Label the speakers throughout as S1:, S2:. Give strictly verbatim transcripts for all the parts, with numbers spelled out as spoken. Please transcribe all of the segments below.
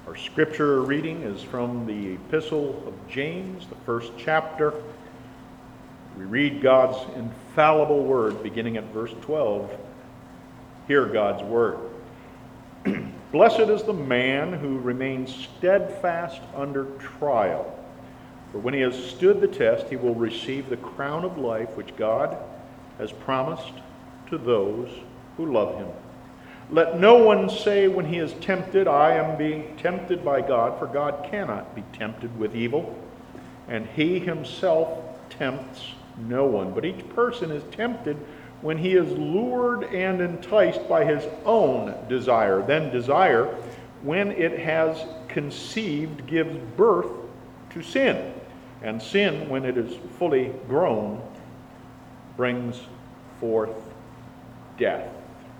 S1: Our scripture reading is from the Epistle of James, the first chapter. We read God's infallible word beginning at verse twelve. Hear God's word. Blessed is the man who remains steadfast under trial, for when he has stood the test, he will receive the crown of life which God has promised to those who love him. Let no one say when he is tempted, I am being tempted by God, for God cannot be tempted with evil, and he himself tempts no one. But each person is tempted when he is lured and enticed by his own desire. Then desire, when it has conceived, gives birth to sin. And sin, when it is fully grown, brings forth death.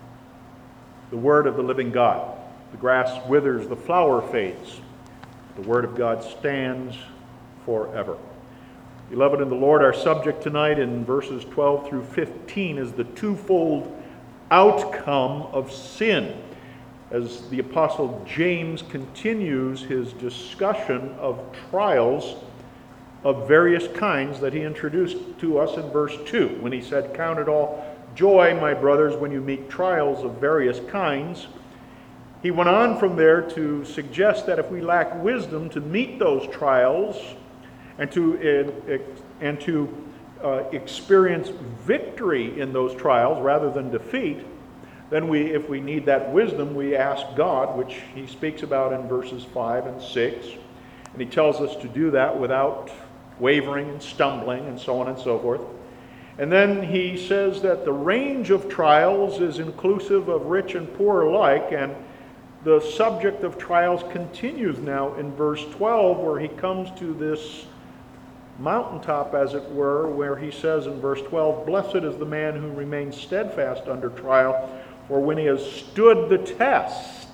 S1: The word of the living God. The grass withers, the flower fades. The word of God stands forever. Beloved in the Lord, our subject tonight in verses twelve through fifteen is the twofold outcome of sin, as the Apostle James continues his discussion of trials of various kinds that he introduced to us in verse two, when he said, "Count it all joy, my brothers, when you meet trials of various kinds." He went on from there to suggest that if we lack wisdom to meet those trials and to uh, and to uh, experience victory in those trials rather than defeat, then we, if we need that wisdom, we ask God, which he speaks about in verses five and six, and he tells us to do that without wavering and stumbling and so on and so forth. And then he says that the range of trials is inclusive of rich and poor alike, and the subject of trials continues now in verse twelve, where he comes to this mountaintop, as it were, where he says in verse twelve, "Blessed is the man who remains steadfast under trial, for when he has stood the test,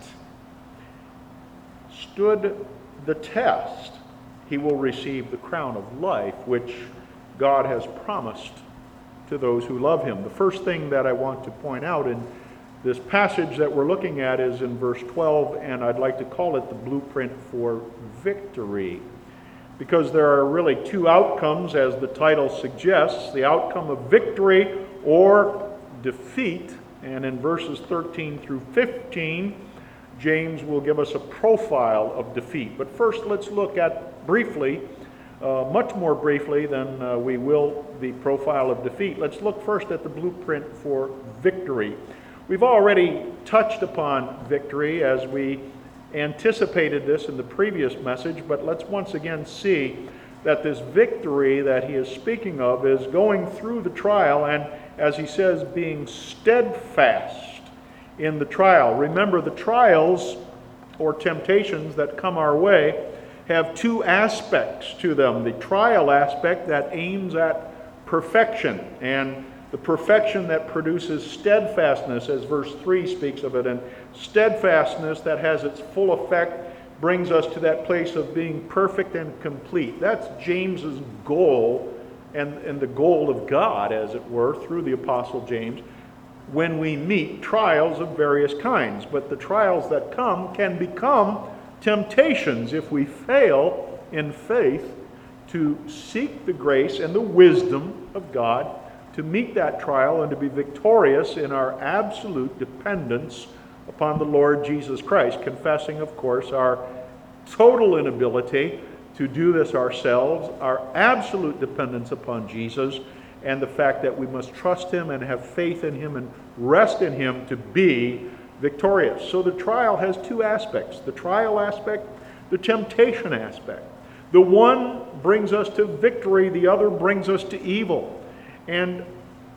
S1: stood the test, he will receive the crown of life, which God has promised to those who love him." The first thing that I want to point out in this passage that we're looking at is in verse twelve, and I'd like to call it the blueprint for victory, because there are really two outcomes, as the title suggests: the outcome of victory or defeat. And in verses thirteen through fifteen, James will give us a profile of defeat. But first, let's look at briefly Uh, much more briefly than uh, we will the profile of defeat. Let's look first at the blueprint for victory. We've already touched upon victory as we anticipated this in the previous message, but let's once again see that this victory that he is speaking of is going through the trial and, as he says, being steadfast in the trial. Remember, the trials or temptations that come our way have two aspects to them. The trial aspect that aims at perfection, and the perfection that produces steadfastness, as verse three speaks of it, and steadfastness that has its full effect brings us to that place of being perfect and complete. That's James's goal, and, and the goal of God, as it were, through the Apostle James, when we meet trials of various kinds. But the trials that come can become temptations if we fail in faith to seek the grace and the wisdom of God to meet that trial and to be victorious in our absolute dependence upon the Lord Jesus Christ, confessing, of course, our total inability to do this ourselves, our absolute dependence upon Jesus, and the fact that we must trust him and have faith in him and rest in him to be victorious. So the trial has two aspects: the trial aspect, the temptation aspect. The one brings us to victory, the other brings us to evil. And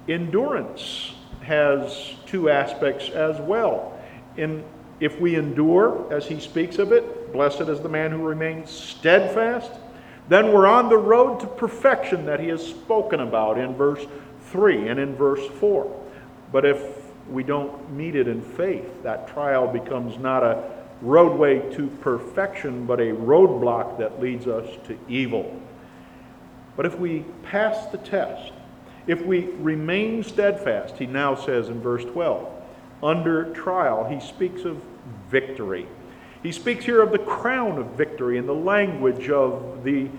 S1: endurance has two aspects as well. In, if we endure, as he speaks of it, blessed is the man who remains steadfast, then we're on the road to perfection that he has spoken about in verse three and in verse four. But if we don't meet it in faith, that trial becomes not a roadway to perfection, but a roadblock that leads us to evil. But if we pass the test, if we remain steadfast, he now says in verse twelve, under trial, he speaks of victory. He He speaks here of the crown of victory in the language of the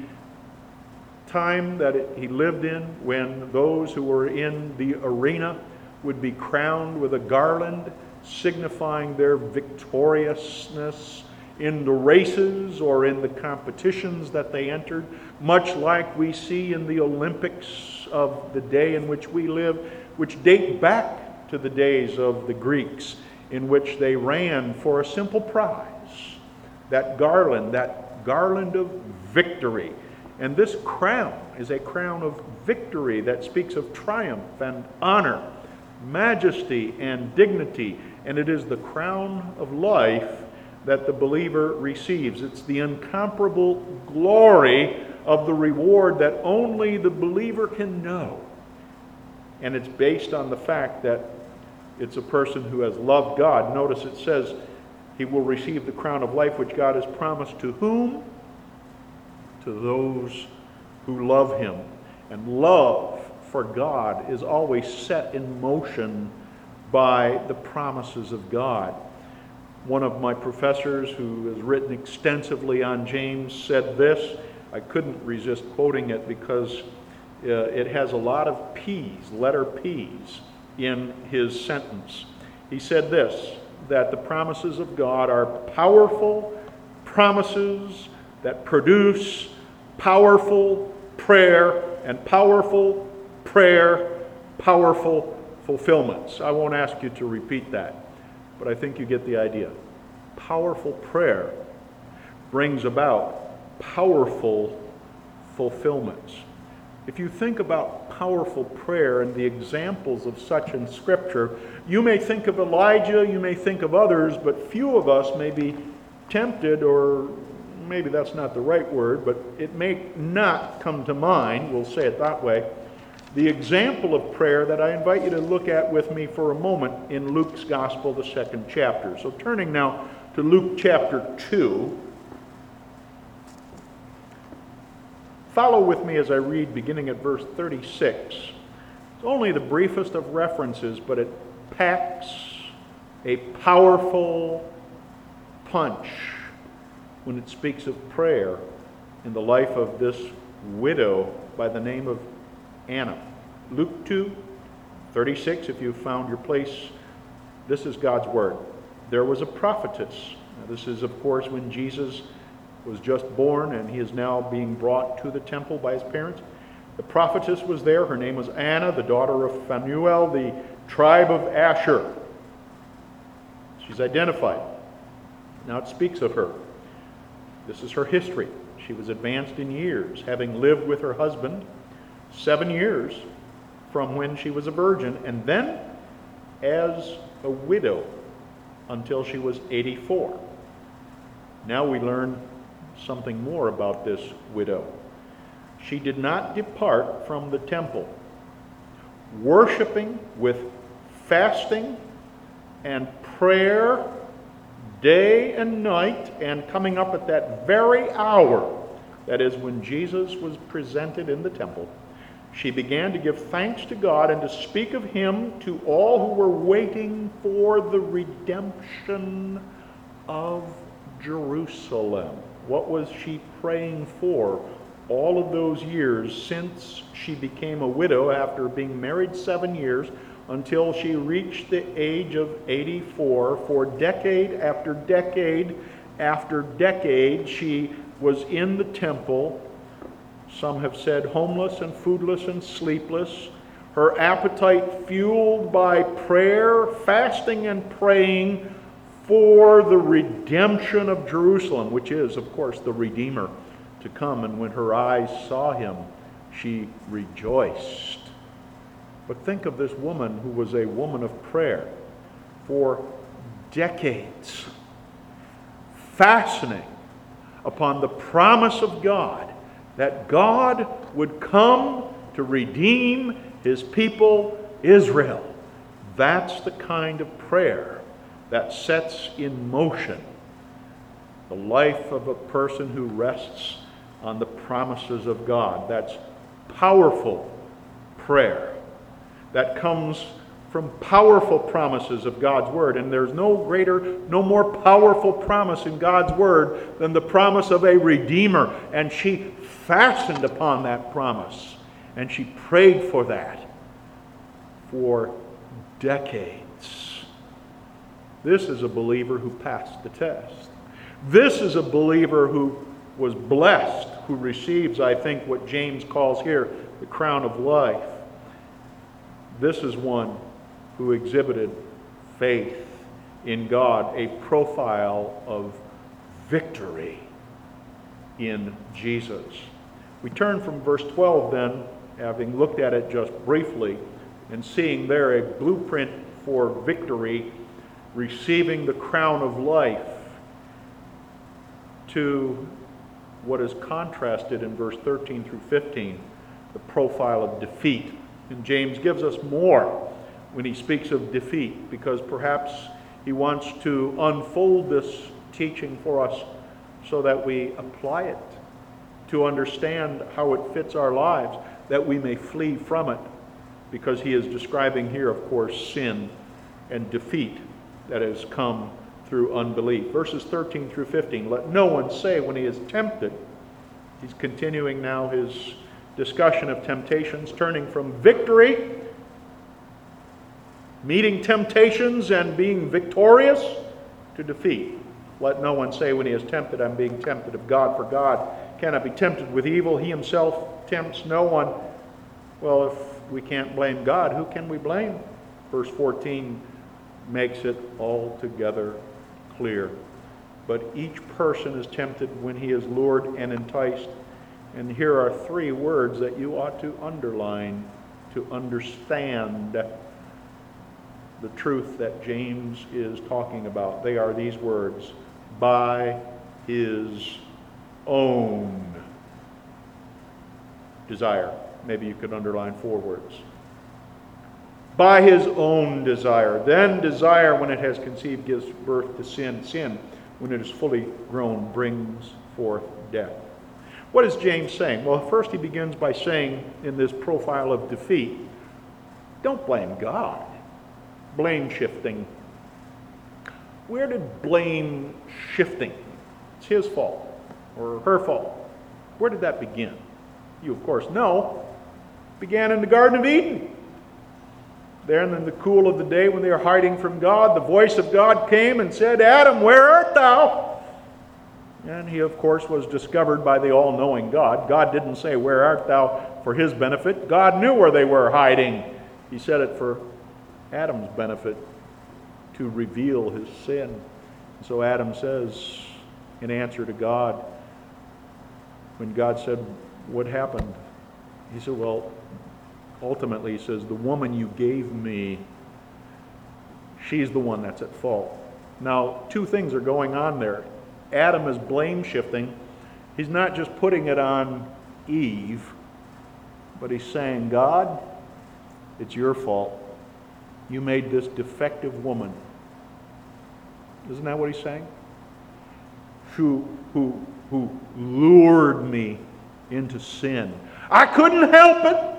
S1: time that it, he lived in, when those who were in the arena would be crowned with a garland signifying their victoriousness in the races or in the competitions that they entered, much like we see in the Olympics of the day in which we live, which date back to the days of the Greeks, in which they ran for a simple prize, that garland, that garland of victory. And this crown is a crown of victory that speaks of triumph and honor, majesty and dignity, and it is the crown of life that the believer receives. It's the incomparable glory of the reward that only the believer can know. And it's based on the fact that it's a person who has loved God. Notice it says he will receive the crown of life which God has promised to whom? To those who love him. And love for God is always set in motion by the promises of God. One of my professors, who has written extensively on James, said this. I couldn't resist quoting it because uh, it has a lot of P's, letter P's, in his sentence. He said this, that the promises of God are powerful promises that produce powerful prayer, and powerful prayer, powerful fulfillments. I won't ask you to repeat that, but I think you get the idea. Powerful prayer brings about powerful fulfillments. If you think about powerful prayer and the examples of such in Scripture, you may think of Elijah, you may think of others, but few of us may be tempted, or maybe that's not the right word, but it may not come to mind, we'll say it that way, the example of prayer that I invite you to look at with me for a moment in Luke's Gospel, the second chapter. So turning now to Luke chapter two, follow with me as I read beginning at verse thirty-six. It's only the briefest of references, but it packs a powerful punch when it speaks of prayer in the life of this widow by the name of Anna. Luke two, thirty-six, if you've found your place, this is God's word. There was a prophetess. Now, this is, of course, when Jesus was just born and he is now being brought to the temple by his parents. The prophetess was there. Her name was Anna, the daughter of Phanuel, the tribe of Asher. She's identified. Now it speaks of her. This is her history. She was advanced in years, having lived with her husband seven years from when she was a virgin, and then as a widow until she was eighty-four. Now we learn something more about this widow. She did not depart from the temple, worshiping with fasting and prayer day and night, and coming up at that very hour, that is when Jesus was presented in the temple, she began to give thanks to God and to speak of him to all who were waiting for the redemption of Jerusalem. What was she praying for all of those years since she became a widow after being married seven years until she reached the age of eighty-four? For decade after decade after decade, she was in the temple. Some have said homeless and foodless and sleepless. Her appetite fueled by prayer, fasting and praying for the redemption of Jerusalem, which is, of course, the Redeemer to come. And when her eyes saw him, she rejoiced. But think of this woman who was a woman of prayer for decades, fastening upon the promise of God that God would come to redeem his people Israel. That's the kind of prayer that sets in motion the life of a person who rests on the promises of God. That's powerful prayer that comes from powerful promises of God's Word. And there's no greater, no more powerful promise in God's Word than the promise of a Redeemer. And she fastened upon that promise. And she prayed for that for decades. This is a believer who passed the test. This is a believer who was blessed, who receives, I think, what James calls here the crown of life. This is one who exhibited faith in God, a profile of victory in Jesus. We turn from verse twelve then, having looked at it just briefly, and seeing there a blueprint for victory, receiving the crown of life, to what is contrasted in verse thirteen through fifteen, the profile of defeat. And James gives us more when he speaks of defeat, because perhaps he wants to unfold this teaching for us so that we apply it, to understand how it fits our lives, that we may flee from it, because he is describing here, of course, sin and defeat that has come through unbelief. Verses thirteen through fifteen, let no one say when he is tempted. He's continuing now his discussion of temptations, turning from victory, meeting temptations and being victorious, to defeat. Let no one say when he is tempted, I'm being tempted of God, for God cannot be tempted with evil. He himself tempts no one. Well, if we can't blame God, who can we blame? Verse fourteen makes it altogether clear. But each person is tempted when he is lured and enticed. And here are three words that you ought to underline to understand the truth that James is talking about. They are these words: by his own desire. Maybe you could underline four words. By his own desire. Then desire, when it has conceived, gives birth to sin. Sin, when it is fully grown, brings forth death. What is James saying? Well, first he begins by saying in this profile of defeat, don't blame God. Blame shifting. Where did blame shifting? It's his fault or her fault. Where did that begin? You, of course, know. It began in the Garden of Eden. There in the cool of the day when they were hiding from God, the voice of God came and said, Adam, where art thou? And he, of course, was discovered by the all-knowing God. God didn't say, where art thou, for his benefit. God knew where they were hiding. He said it for Adam's benefit, to reveal his sin. So Adam says, in answer to God, when God said, what happened? He said, well, ultimately, he says, the woman you gave me, she's the one that's at fault. Now, two things are going on there. Adam is blame shifting. He's not just putting it on Eve, but he's saying, God, it's your fault. You made this defective woman. Isn't that what he's saying? Who, who, who lured me into sin. I couldn't help it.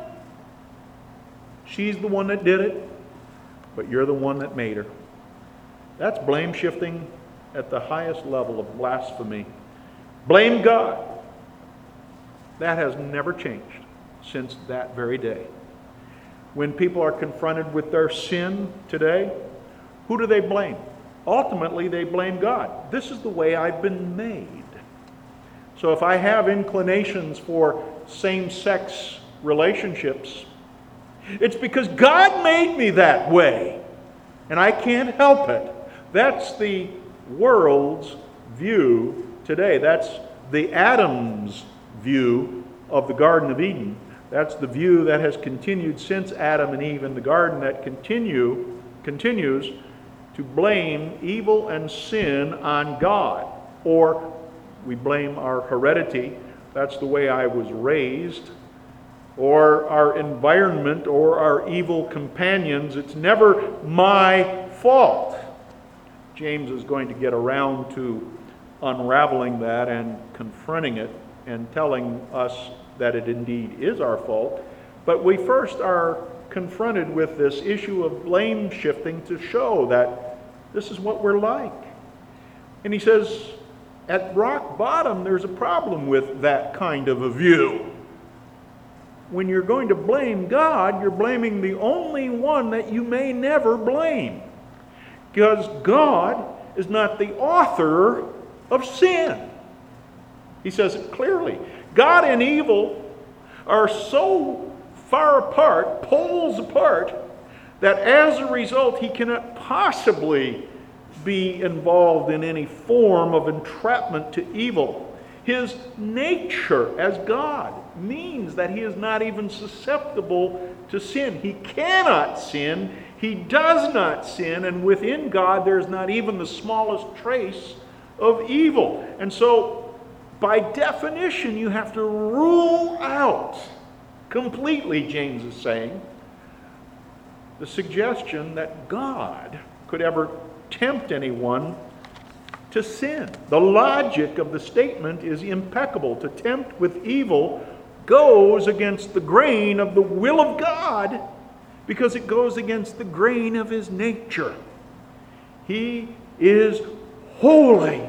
S1: She's the one that did it, but you're the one that made her. That's blame shifting at the highest level of blasphemy. Blame God. That has never changed since that very day. When people are confronted with their sin today, who do they blame? Ultimately, they blame God. This is the way I've been made. So if I have inclinations for same-sex relationships, it's because God made me that way, and I can't help it. That's the world's view today. That's the Adam's view of the Garden of Eden. That's the view that has continued since Adam and Eve in the garden, that continue continues to blame evil and sin on God. Or we blame our heredity. That's the way I was raised. Or our environment, or our evil companions. It's never my fault. James is going to get around to unraveling that and confronting it and telling us that it indeed is our fault. But we first are confronted with this issue of blame shifting to show that this is what we're like. And he says, at rock bottom, there's a problem with that kind of a view. When you're going to blame God, you're blaming the only one that you may never blame. Because God is not the author of sin. He says it clearly. God and evil are so far apart, poles apart, that as a result he cannot possibly be involved in any form of entrapment to evil. His nature as God means that he is not even susceptible to sin. He cannot sin. He does not sin. And within God there is not even the smallest trace of evil. And so, by definition, you have to rule out completely, James is saying, the suggestion that God could ever tempt anyone to sin. The logic of the statement is impeccable. To tempt with evil goes against the grain of the will of God because it goes against the grain of his nature. He is holy.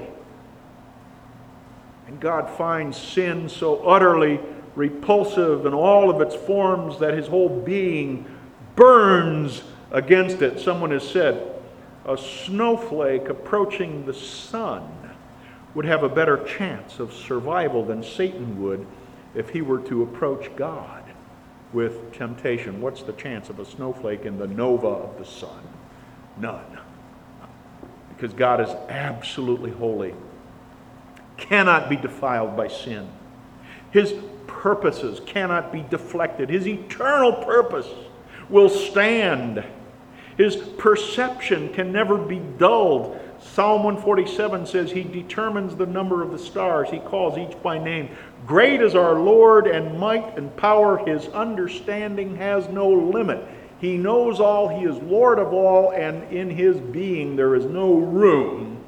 S1: And God finds sin so utterly repulsive in all of its forms that his whole being burns against it. Someone has said, a snowflake approaching the sun would have a better chance of survival than Satan would if he were to approach God with temptation. What's the chance of a snowflake in the nova of the sun? None. Because God is absolutely holy, cannot be defiled by sin. His purposes cannot be deflected. His eternal purpose will stand. His perception can never be dulled. Psalm one forty-seven says he determines the number of the stars. He calls each by name. Great is our Lord, and might and power. His understanding has no limit. He knows all. He is Lord of all, and in his being there is no room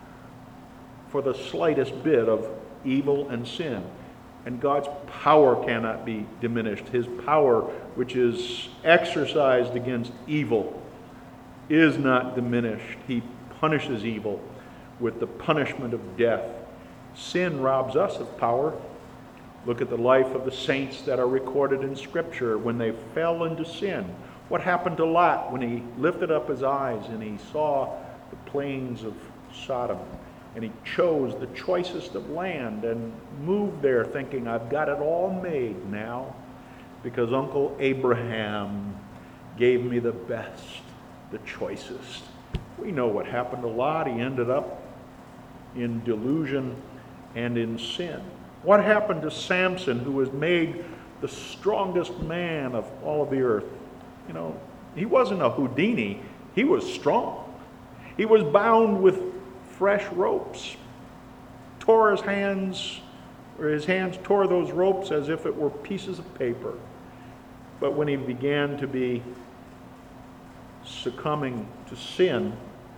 S1: for the slightest bit of evil and sin. And God's power cannot be diminished. His power, which is exercised against evil, is not diminished. He punishes evil with the punishment of death. Sin robs us of power. Look at the life of the saints that are recorded in Scripture when they fell into sin. What happened to Lot when he lifted up his eyes and he saw the plains of Sodom? And he chose the choicest of land and moved there thinking, I've got it all made now because Uncle Abraham gave me the best, the choicest. We know what happened to Lot. He ended up in delusion and in sin. What happened to Samson, who was made the strongest man of all of the earth? You know, he wasn't a Houdini. He was strong. He was bound with fresh ropes. Tore his hands, or his hands tore those ropes as if it were pieces of paper. But when he began to be succumbing to sin,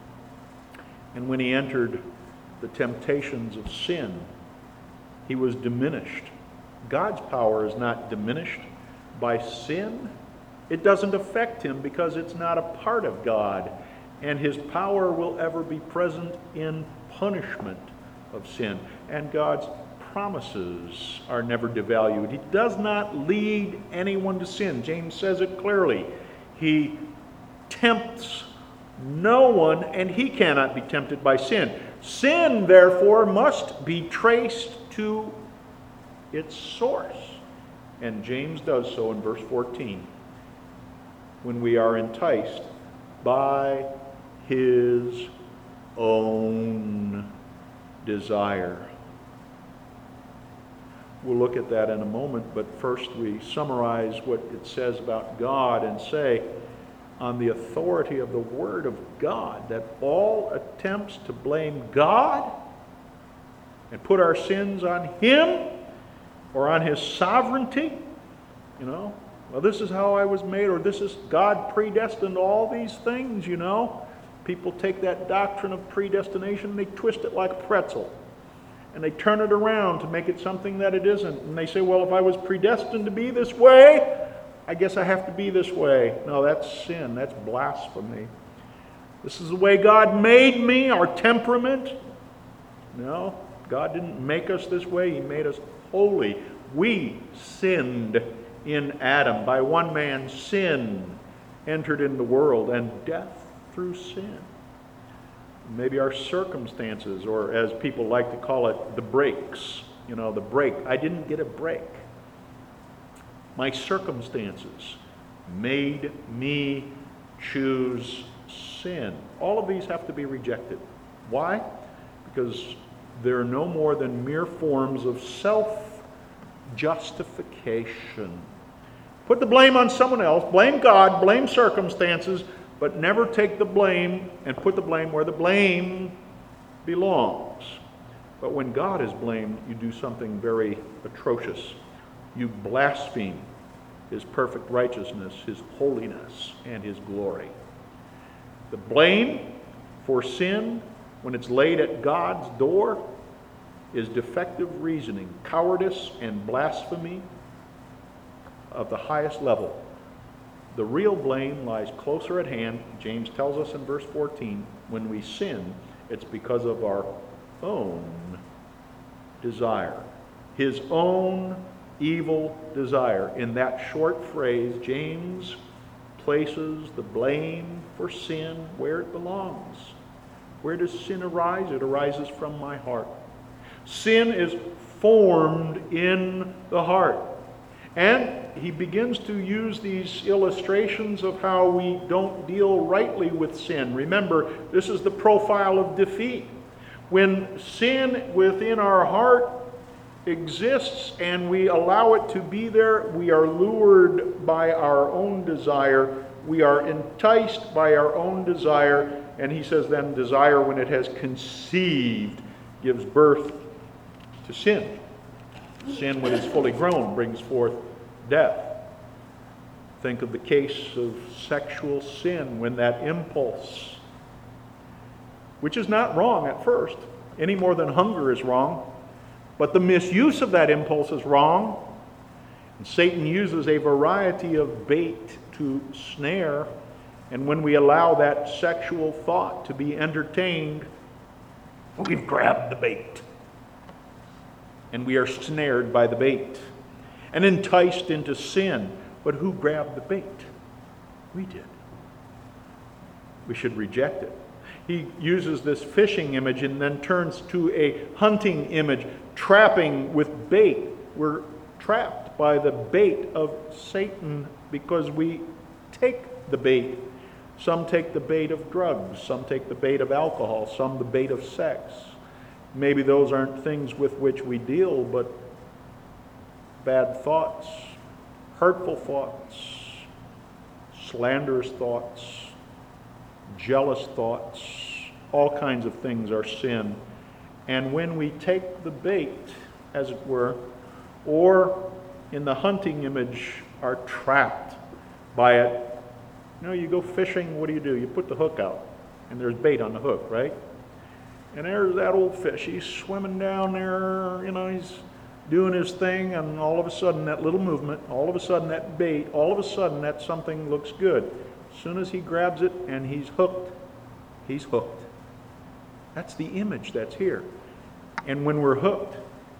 S1: and when he entered the temptations of sin, he was diminished. God's power is not diminished by sin. It doesn't affect him because it's not a part of God. And his power will ever be present in punishment of sin. And God's promises are never devalued. He does not lead anyone to sin. James says it clearly. He tempts no one, and he cannot be tempted by sin. Sin, therefore, must be traced to its source. And James does so in verse fourteen. When we are enticed by his own desire. We'll look at that in a moment, but first we summarize what it says about God and say, on the authority of the Word of God, that all attempts to blame God and put our sins on him or on his sovereignty, you know, well, this is how I was made, or this is God predestined all these things, you know. People take that doctrine of predestination and they twist it like a pretzel. And they turn it around to make it something that it isn't. And they say, well, if I was predestined to be this way, I guess I have to be this way. No, that's sin. That's blasphemy. This is the way God made me, our temperament. No, God didn't make us this way. He made us holy. We sinned in Adam. By one man, sin entered in the world, and death through sin. Maybe our circumstances, or as people like to call it, the breaks. You know, the break. I didn't get a break. My circumstances made me choose sin. All of these have to be rejected. Why? Because they're no more than mere forms of self-justification. Put the blame on someone else, blame God, blame circumstances, but never take the blame and put the blame where the blame belongs. But when God is blamed, you do something very atrocious. You blaspheme His perfect righteousness, His holiness, and His glory. The blame for sin, when it's laid at God's door, is defective reasoning, cowardice, and blasphemy of the highest level. The real blame lies closer at hand. James tells us in verse fourteen, when we sin, it's because of our own desire. His own evil desire. In that short phrase, James places the blame for sin where it belongs. Where does sin arise? It arises from my heart. Sin is formed in the heart. And he begins to use these illustrations of how we don't deal rightly with sin. Remember, this is the profile of defeat. When sin within our heart exists and we allow it to be there, we are lured by our own desire. We are enticed by our own desire. And he says then desire, when it has conceived, gives birth to sin. Sin, when it's fully grown, brings forth death. Think of the case of sexual sin, when that impulse, which is not wrong at first, any more than hunger is wrong, but the misuse of that impulse is wrong. And Satan uses a variety of bait to snare, and when we allow that sexual thought to be entertained, we've grabbed the bait. And we are snared by the bait and enticed into sin. But who grabbed the bait? We did. We should reject it. He uses this fishing image and then turns to a hunting image, trapping with bait. We're trapped by the bait of Satan because we take the bait. Some take the bait of drugs, some take the bait of alcohol, some the bait of sex. Maybe those aren't things with which we deal, but bad thoughts, hurtful thoughts, slanderous thoughts, jealous thoughts, all kinds of things are sin. And when we take the bait, as it were, or in the hunting image are trapped by it, you know, you go fishing, what do you do? You put the hook out, and there's bait on the hook, right? And there's that old fish. He's swimming down there, you know, he's doing his thing, and all of a sudden that little movement, all of a sudden that bait, all of a sudden that something looks good. As soon as he grabs it and he's hooked, he's hooked. That's the image that's here. And when we're hooked,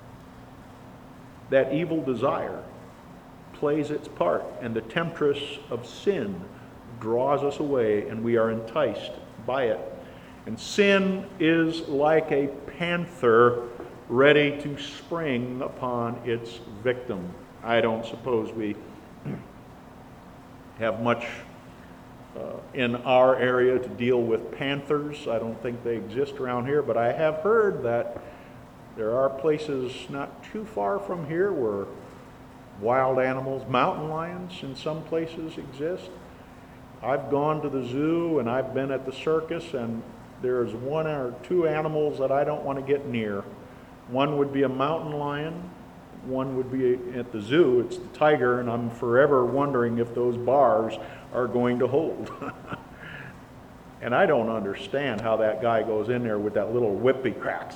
S1: that evil desire plays its part, and the temptress of sin draws us away, and we are enticed by it. And sin is like a panther ready to spring upon its victim. I don't suppose we have much uh, in our area to deal with panthers. I don't think they exist around here, but I have heard that there are places not too far from here where wild animals, mountain lions in some places exist. I've gone to the zoo and I've been at the circus, and there's one or two animals that I don't want to get near. One would be a mountain lion. One would be at the zoo. It's the tiger, and I'm forever wondering if those bars are going to hold. And I don't understand how that guy goes in there with that little whip he cracks.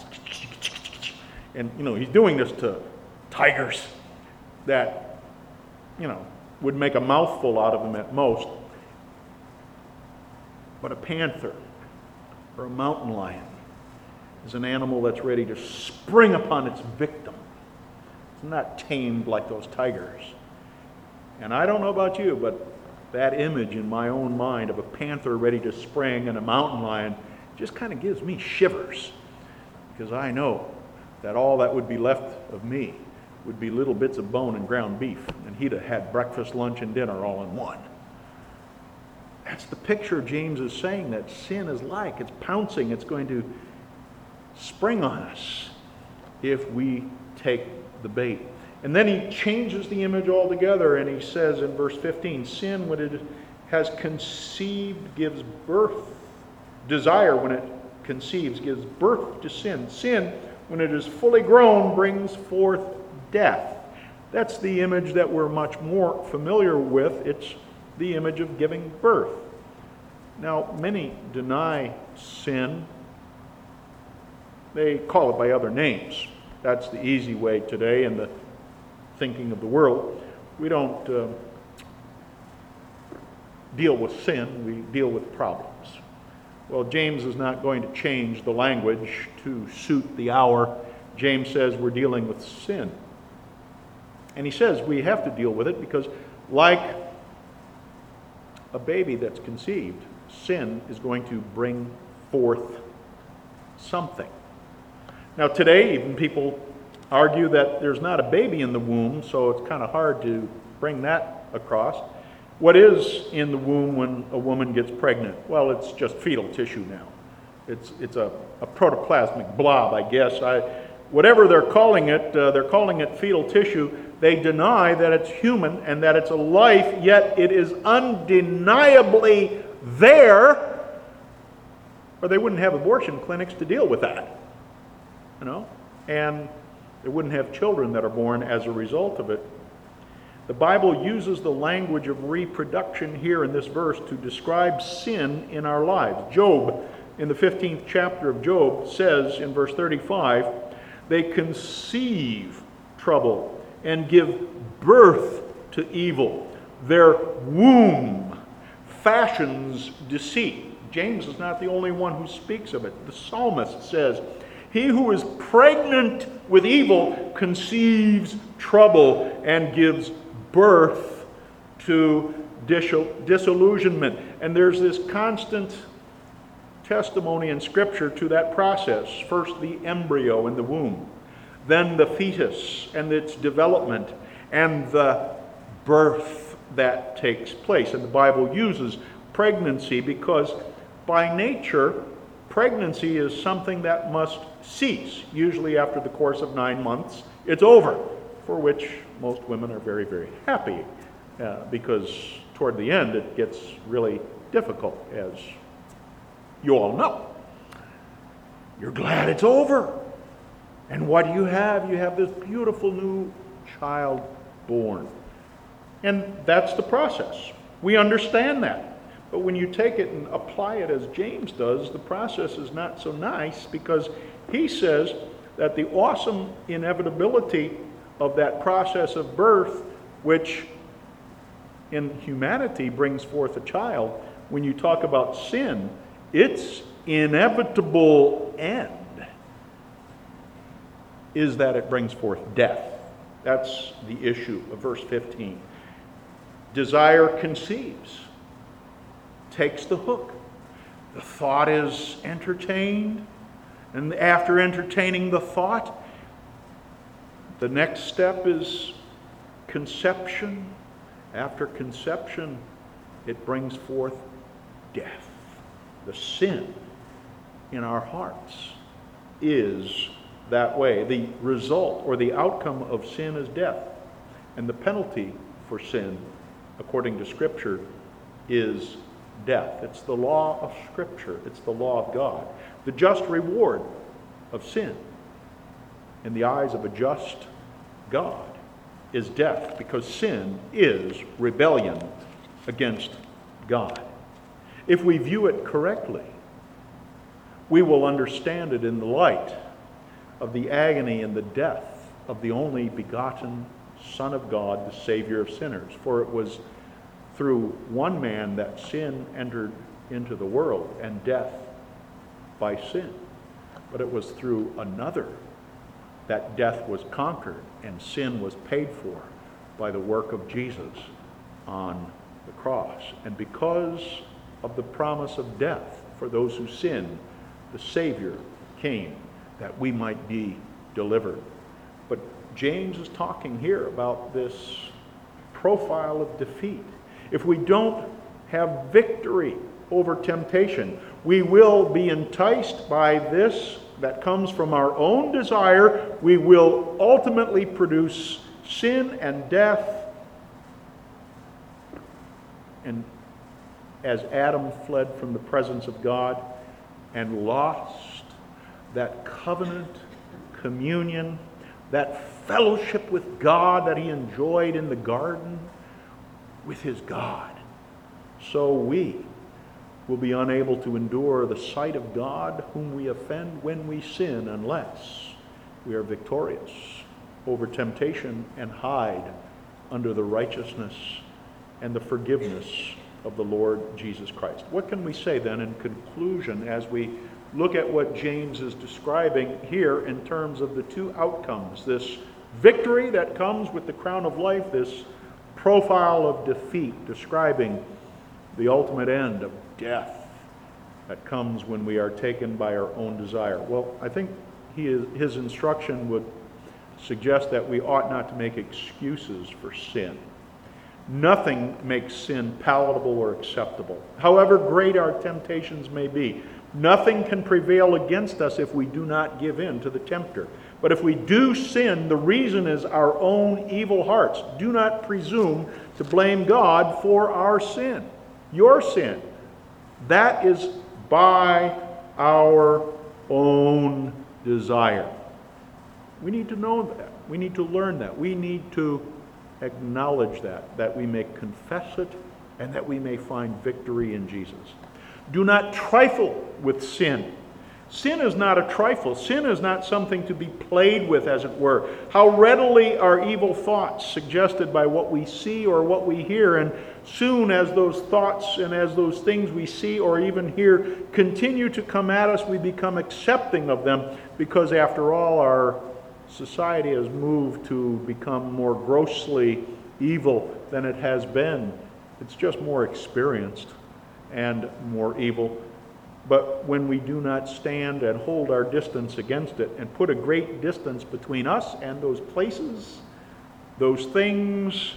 S1: And, you know, he's doing this to tigers that, you know, would make a mouthful out of them at most. But a panther or a mountain lion is an animal that's ready to spring upon its victim. It's not tamed like those tigers. And I don't know about you, but that image in my own mind of a panther ready to spring and a mountain lion just kind of gives me shivers, because I know that all that would be left of me would be little bits of bone and ground beef, and he'd have had breakfast, lunch, and dinner all in one. That's the picture James is saying that sin is like. It's pouncing. It's going to spring on us if we take the bait. And then he changes the image altogether, and he says in verse fifteen, sin, when it has conceived, gives birth. Desire, when it conceives, gives birth to sin. Sin, when it is fully grown, brings forth death. That's the image that we're much more familiar with. It's the image of giving birth. Now, many deny sin. They call it by other names. That's the easy way today in the thinking of the world. We don't uh, deal with sin, we deal with problems. Well, James is not going to change the language to suit the hour. James says we're dealing with sin. And he says we have to deal with it because, like a baby that's conceived, sin is going to bring forth something. Now, today, even people argue that there's not a baby in the womb, so it's kind of hard to bring that across. What is in the womb when a woman gets pregnant? Well, it's just fetal tissue now. It's it's a, a protoplasmic blob, I guess. I, whatever they're calling it, uh, they're calling it fetal tissue. They deny that it's human and that it's a life, yet it is undeniably there, or they wouldn't have abortion clinics to deal with that. You know? And they wouldn't have children that are born as a result of it. The Bible uses the language of reproduction here in this verse to describe sin in our lives. Job, in the fifteenth chapter of Job, says in verse thirty-five, they conceive trouble and give birth to evil. Their womb fashions deceit. James is not the only one who speaks of it. The psalmist says, he who is pregnant with evil conceives trouble and gives birth to disillusionment. And there's this constant testimony in Scripture to that process. First, the embryo in the womb, then the fetus and its development, and the birth that takes place. And the Bible uses pregnancy because by nature, pregnancy is something that must cease. Usually after the course of nine months, it's over, for which most women are very, very happy uh, because toward the end it gets really difficult, as you all know. You're glad it's over. And what do you have? You have this beautiful new child born. And that's the process. We understand that. But when you take it and apply it as James does, the process is not so nice, because he says that the awesome inevitability of that process of birth, which in humanity brings forth a child, when you talk about sin, its inevitable end is that it brings forth death. That's the issue of verse fifteen. Desire conceives, takes the hook. The thought is entertained, and after entertaining the thought, the next step is conception. After conception, it brings forth death. The sin in our hearts is that way. The result or the outcome of sin is death. And the penalty for sin, according to Scripture, is death. It's the law of Scripture. It's the law of God. The just reward of sin in the eyes of a just God is death, because sin is rebellion against God. If we view it correctly, we will understand it in the light of the agony and the death of the only begotten Son of God, the Savior of sinners. For it was through one man that sin entered into the world, and death by sin. But it was through another that death was conquered and sin was paid for by the work of Jesus on the cross. And because of the promise of death for those who sin, the Savior came that we might be delivered. But James is talking here about this profile of defeat. If we don't have victory over temptation, we will be enticed by this that comes from our own desire. We will ultimately produce sin and death. And as Adam fled from the presence of God and lost that covenant communion, that fellowship with God that he enjoyed in the garden with his God, so we will be unable to endure the sight of God whom we offend when we sin, unless we are victorious over temptation and hide under the righteousness and the forgiveness of the Lord Jesus Christ. What can we say then in conclusion as we look at what James is describing here in terms of the two outcomes, this victory that comes with the crown of life, this profile of defeat describing the ultimate end of death that comes when we are taken by our own desire? Well, I think he is, his instruction would suggest that we ought not to make excuses for sin. Nothing makes sin palatable or acceptable. However great our temptations may be, nothing can prevail against us if we do not give in to the tempter. But if we do sin, the reason is our own evil hearts. Do not presume to blame God for our sin, your sin. That is by our own desire. We need to know that. We need to learn that. We need to acknowledge that, that we may confess it and that we may find victory in Jesus. Do not trifle with sin. Sin is not a trifle. Sin is not something to be played with, as it were. How readily are evil thoughts suggested by what we see or what we hear, and soon as those thoughts and as those things we see or even hear continue to come at us, we become accepting of them, because after all, our society has moved to become more grossly evil than it has been. It's just more experienced and more evil. But when we do not stand and hold our distance against it and put a great distance between us and those places, those things,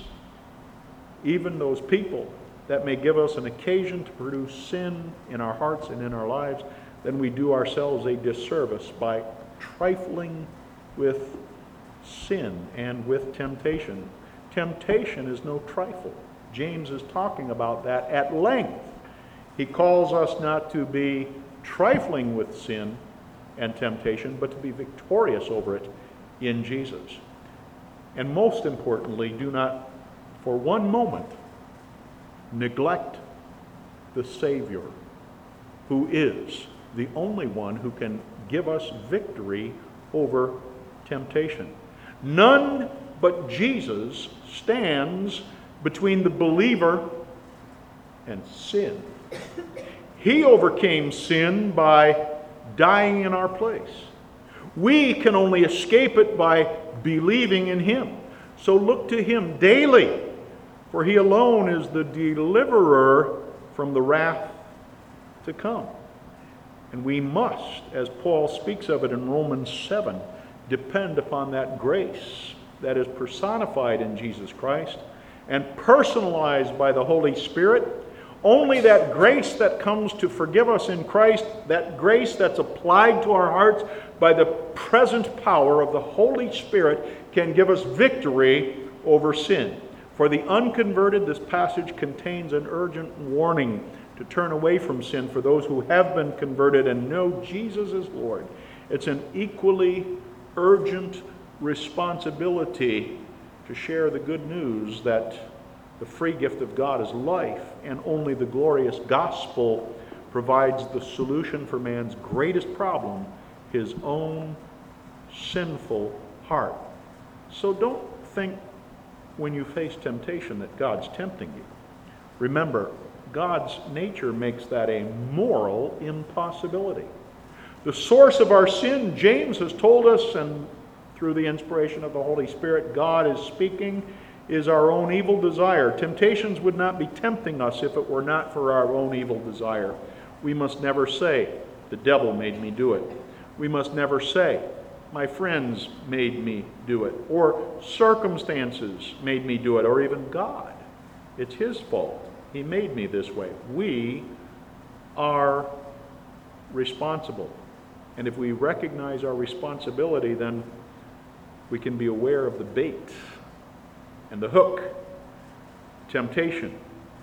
S1: even those people that may give us an occasion to produce sin in our hearts and in our lives, then we do ourselves a disservice by trifling with sin and with temptation. Temptation is no trifle. James is talking about that at length. He calls us not to be trifling with sin and temptation, but to be victorious over it in Jesus. And most importantly, do not for one moment neglect the Savior, who is the only one who can give us victory over temptation. None but Jesus stands between the believer and sin. He overcame sin by dying in our place. We can only escape it by believing in Him. So look to Him daily, for He alone is the deliverer from the wrath to come. And we must, as Paul speaks of it in Romans seven, depend upon that grace that is personified in Jesus Christ and personalized by the Holy Spirit. Only that grace that comes to forgive us in Christ, that grace that's applied to our hearts by the present power of the Holy Spirit, can give us victory over sin. For the unconverted, this passage contains an urgent warning to turn away from sin for those who have been converted and know Jesus is Lord. It's an equally urgent responsibility to share the good news that the free gift of God is life, and only the glorious gospel provides the solution for man's greatest problem, his own sinful heart. So don't think when you face temptation that God's tempting you. Remember, God's nature makes that a moral impossibility. The source of our sin, James has told us, and through the inspiration of the Holy Spirit, God is speaking, is our own evil desire. Temptations would not be tempting us if it were not for our own evil desire. We must never say, the devil made me do it. We must never say, my friends made me do it, or circumstances made me do it, or even God. It's his fault. He made me this way. We are responsible. And if we recognize our responsibility, then we can be aware of the bait and the hook, temptation,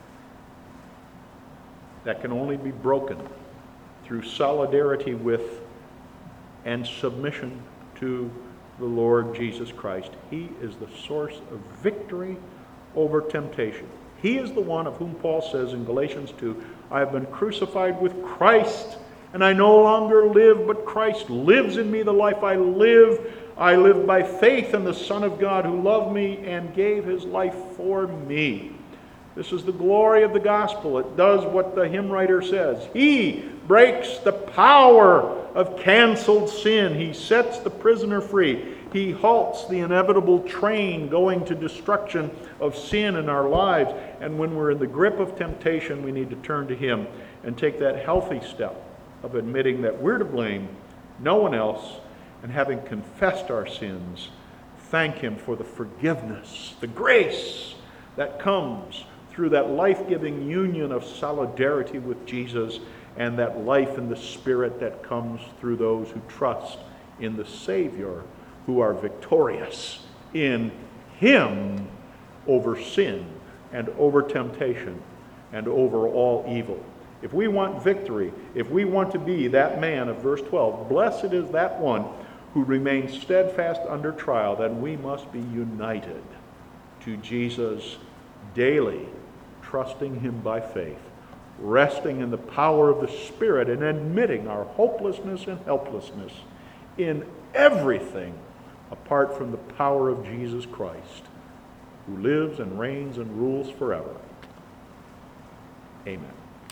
S1: that can only be broken through solidarity with and submission to the Lord Jesus Christ. He is the source of victory over temptation. He is the one of whom Paul says in Galatians two, I have been crucified with Christ, and I no longer live, but Christ lives in me. The life I live, I live by faith in the Son of God who loved me and gave his life for me. This is the glory of the gospel. It does what the hymn writer says. He breaks the power of canceled sin. He sets the prisoner free. He halts the inevitable train going to destruction of sin in our lives. And when we're in the grip of temptation, we need to turn to him and take that healthy step of admitting that we're to blame, no one else, and having confessed our sins, thank him for the forgiveness, the grace that comes through that life-giving union of solidarity with Jesus and that life in the Spirit that comes through those who trust in the Savior, who are victorious in him over sin and over temptation and over all evil. If we want victory, if we want to be that man of verse twelve, blessed is that one who remains steadfast under trial, then we must be united to Jesus daily, trusting him by faith, resting in the power of the Spirit, and admitting our hopelessness and helplessness in everything apart from the power of Jesus Christ, who lives and reigns and rules forever. Amen.